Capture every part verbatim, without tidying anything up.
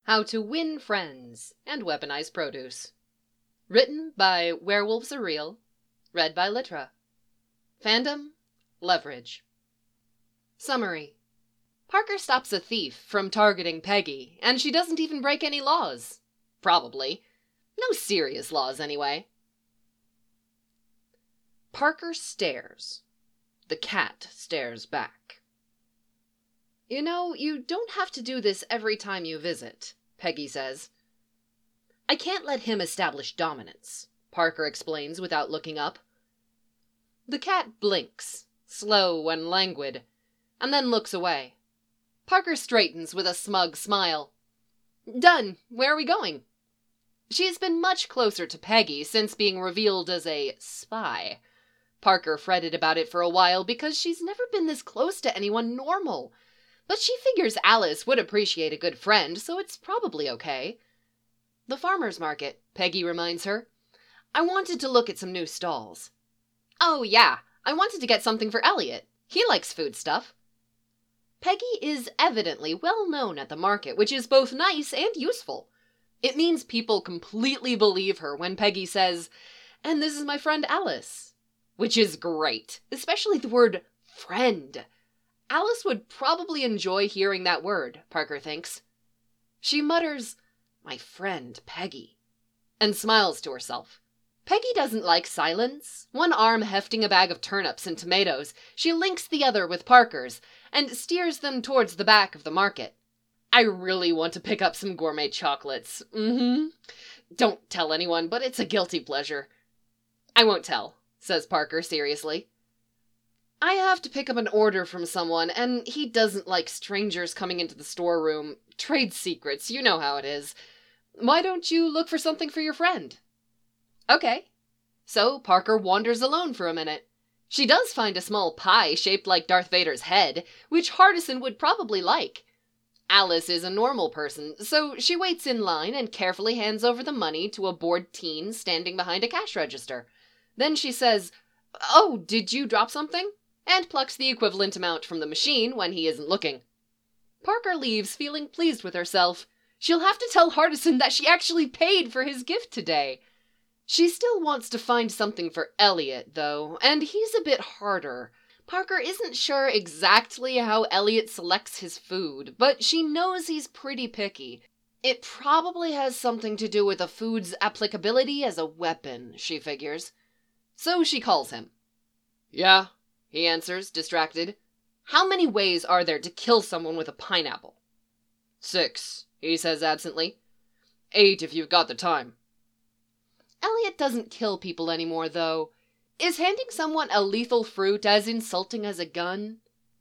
How to Win Friends and Weaponize Produce. Written by Werewolves Are Real. Read by Litra. Fandom, Leverage. Summary. Parker stops a thief from targeting Peggy, and she doesn't even break any laws. Probably. No serious laws, anyway. Parker stares. The cat stares back. "You know, you don't have to do this every time you visit," Peggy says. "I can't let him establish dominance," Parker explains without looking up. The cat blinks, slow and languid, and then looks away. Parker straightens with a smug smile. "Done. Where are we going?" She's been much closer to Peggy since being revealed as a spy. Parker fretted about it for a while because she's never been this close to anyone normal. But she figures Alice would appreciate a good friend, so it's probably okay. "The farmer's market," Peggy reminds her. "I wanted to look at some new stalls." "Oh yeah, I wanted to get something for Elliot. He likes food stuff." Peggy is evidently well known at the market, which is both nice and useful. It means people completely believe her when Peggy says, "And this is my friend Alice." Which is great, especially the word friend. Alice would probably enjoy hearing that word, Parker thinks. She mutters, "My friend Peggy," and smiles to herself. Peggy doesn't like silence. One arm hefting a bag of turnips and tomatoes, she links the other with Parker's and steers them towards the back of the market. "I really want to pick up some gourmet chocolates. Mm-hmm. Don't tell anyone, but it's a guilty pleasure." "I won't tell," says Parker seriously. "I have to pick up an order from someone, and he doesn't like strangers coming into the storeroom. Trade secrets, you know how it is. Why don't you look for something for your friend?" Okay. So Parker wanders alone for a minute. She does find a small pie shaped like Darth Vader's head, which Hardison would probably like. Alice is a normal person, so she waits in line and carefully hands over the money to a bored teen standing behind a cash register. Then she says, "Oh, did you drop something?" and plucks the equivalent amount from the machine when he isn't looking. Parker leaves feeling pleased with herself. She'll have to tell Hardison that she actually paid for his gift today. She still wants to find something for Elliot, though, and he's a bit harder. Parker isn't sure exactly how Elliot selects his food, but she knows he's pretty picky. It probably has something to do with the food's applicability as a weapon, she figures. So she calls him. "Yeah," he answers, distracted. "How many ways are there to kill someone with a pineapple?" "Six," he says absently. "Eight if you've got the time." Elliot doesn't kill people anymore, though. Is handing someone a lethal fruit as insulting as a gun?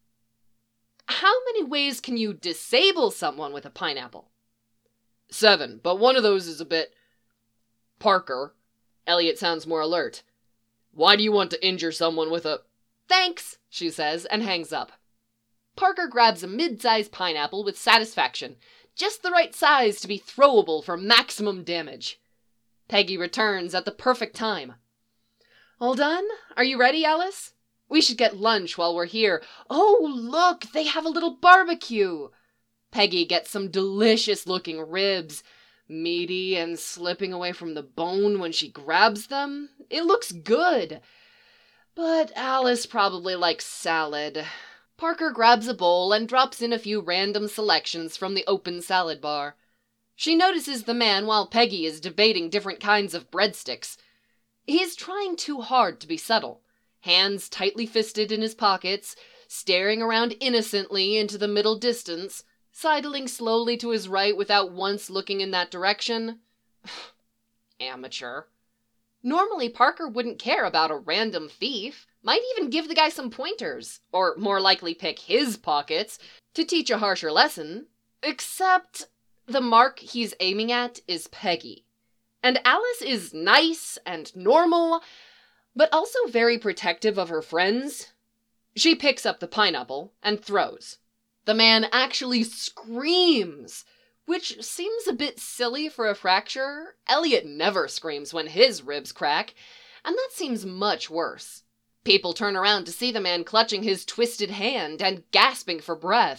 "How many ways can you disable someone with a pineapple?" "Seven, but one of those is a bit..." "Parker," Elliot sounds more alert. "Why do you want to injure someone with a..." "Thanks," she says, and hangs up. Parker grabs a mid-sized pineapple with satisfaction, just the right size to be throwable for maximum damage. Peggy returns at the perfect time. "All done? Are you ready, Alice? We should get lunch while we're here. Oh, look, they have a little barbecue." Peggy gets some delicious-looking ribs, meaty and slipping away from the bone when she grabs them. It looks good. But Alice probably likes salad. Parker grabs a bowl and drops in a few random selections from the open salad bar. She notices the man while Peggy is debating different kinds of breadsticks. He's trying too hard to be subtle, hands tightly fisted in his pockets, staring around innocently into the middle distance, sidling slowly to his right without once looking in that direction. Amateur. Normally, Parker wouldn't care about a random thief, might even give the guy some pointers, or more likely pick his pockets, to teach a harsher lesson. Except the mark he's aiming at is Peggy. And Alice is nice and normal, but also very protective of her friends. She picks up the pineapple and throws. The man actually screams, which seems a bit silly for a fracture. Elliot never screams when his ribs crack, and that seems much worse. People turn around to see the man clutching his twisted hand and gasping for breath.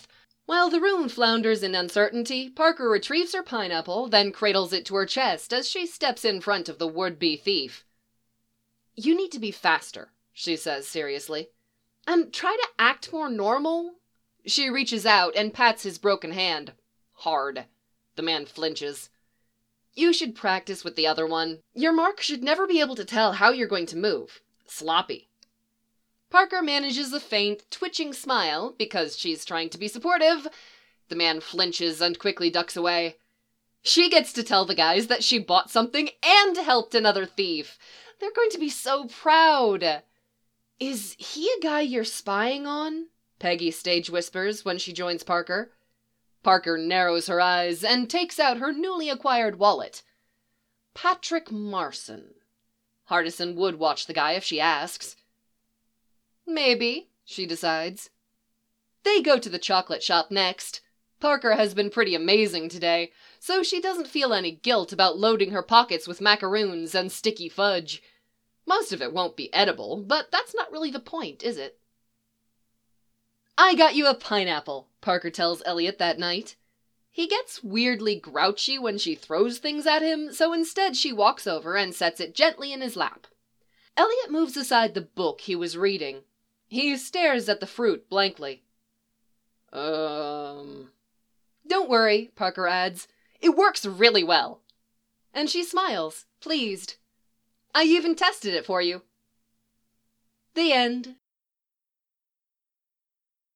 While the room flounders in uncertainty, Parker retrieves her pineapple, then cradles it to her chest as she steps in front of the would-be thief. "You need to be faster," she says seriously. "And try to act more normal." She reaches out and pats his broken hand. Hard. The man flinches. "You should practice with the other one. Your mark should never be able to tell how you're going to move. Sloppy." Parker manages a faint, twitching smile because she's trying to be supportive. The man flinches and quickly ducks away. She gets to tell the guys that she bought something and helped another thief. They're going to be so proud. "Is he a guy you're spying on?" Peggy stage whispers when she joins Parker. Parker narrows her eyes and takes out her newly acquired wallet. "Patrick Marson." Hardison would watch the guy if she asks. Maybe, she decides. They go to the chocolate shop next. Parker has been pretty amazing today, so she doesn't feel any guilt about loading her pockets with macaroons and sticky fudge. Most of it won't be edible, but that's not really the point, is it? "I got you a pineapple," Parker tells Elliot that night. He gets weirdly grouchy when she throws things at him, so instead she walks over and sets it gently in his lap. Elliot moves aside the book he was reading. He stares at the fruit blankly. Um... "Don't worry," Parker adds. "It works really well." And she smiles, pleased. "I even tested it for you." The end.